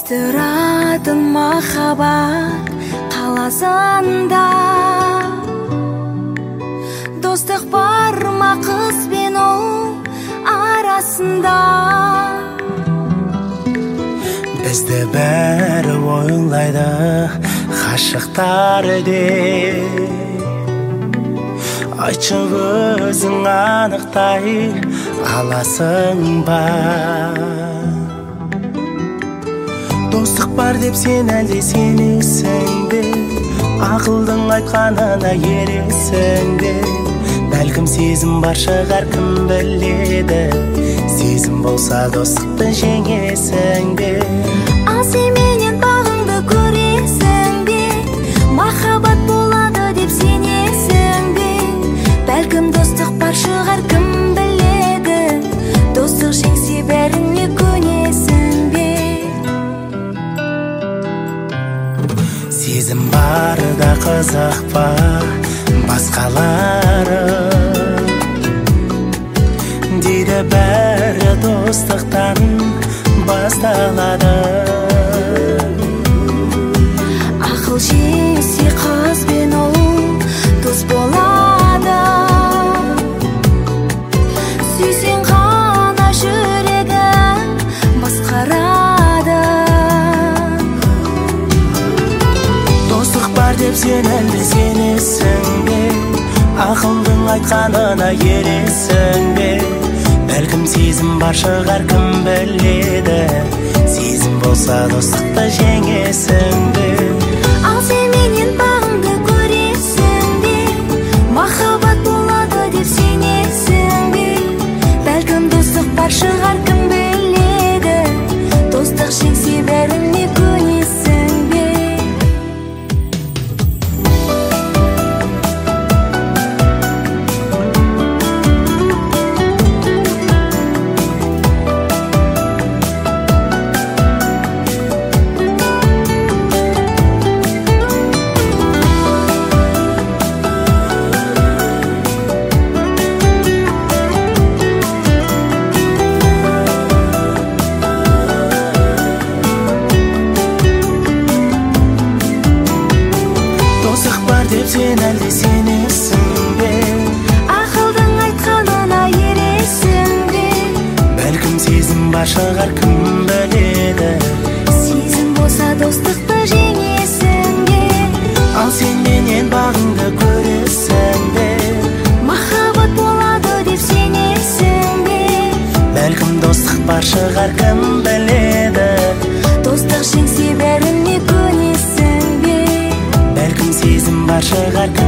тұратын махаббат қаласында. Достық бар ма қыз бен ол арасында? Бізді бәрі ойлайды ғашықтар деп. Айтшы өзің анықтай аласың ба? Достық бар деп сен әлде сенесің бе? Ақылдың айтқанына ересің бе? Бәлкім сезім бар шығар, кім біледі? Сезім болса достықты жеңесің бе? Ал сен менен бағыңды көресің бе? Махаббат болады деп сенесің бе? Бәлкім достық бар шығар, кім біледі? Достық жеңсе бәріне көнесің бе? Сезім бар да қызық па басқалары? Дейді бәрі достықтан басталады. Ақыл жеңсе қыз бен ол дос болады. Сүйсең ғана жүрегің басқарады. Достық бар деп сен әлде сенесің бе? Ақылдың айтқанына ересің бе? Бәлкім сезім бар шығар, кім біледі? Сезім болса достықты жеңесің бе? Ал сен менен бағыңды көресің бе? Махаббат болады деп сенесің бе? Бәлкім достық бар шығар, кім біледі? Достық жеңсе бәріне көнесің бе? Деп сен әлде сенесің бе? Ақылдың айтқанына ересің бе? Бәлкім сезім бар шығар, кім біледі? Сезім болса достықты жеңесің бе? Ал сен менен бағыңды көресің бе? Махаббат болады деп сенесің бе? Бәлкім достық бар шығар, кім біледі? Достық жеңсе бәріне көнесің бе? Бәлкім сезім бар шығар,